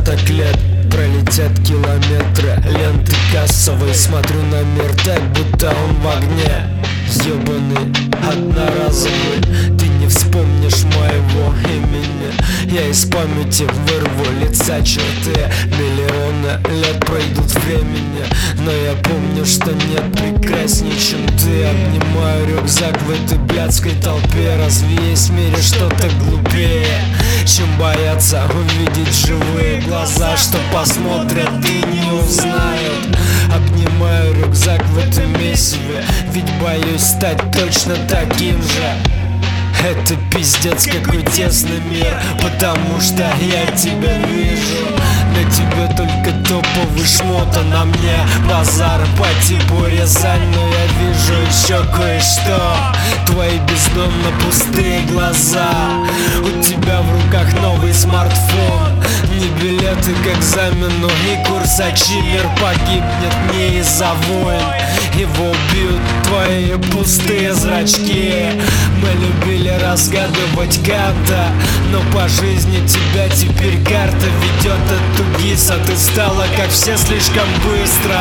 десяток лет, пролетят километры ленты кассовой. Смотрю на мир так, будто он в огне. Ёбаный, одноразовый, ты не вспомнишь моего имени. Я из памяти вырву лица черты. Миллионы лет пройдут времени, но я помню, что нет прекрасней, чем ты. Обнимаю рюкзак в этой блядской толпе. Разве есть в мире что-то глупее, чем бояться увидеть живые глаза, что посмотрят и не узнают? Обнимаю рюкзак в этом месиве, ведь боюсь стать точно таким же. Это пиздец какой тесный мир, потому что я тебя вижу. На тебе только топовый шмот, а на мне базар по типу Рязань. Но я вижу еще кое-что, твои бездонно пустые глаза. У тебя в руках новый смартфон, не билеты к экзамену и курсачи. Мир погибнет не из-за войн, его убьют твои пустые зрачки. Мы любили разгадывать Канта, но по жизни тебя теперь карта ведет от Тугиса. Ты стала как все слишком быстро.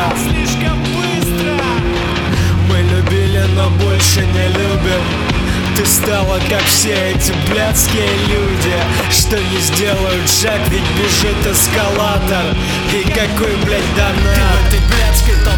Мы любили, но больше не любим. Ты стала как все эти блядские люди, что не сделают шаг, ведь бежит эскалатор. И какой, блядь, донат? Ты в этой блядской толпе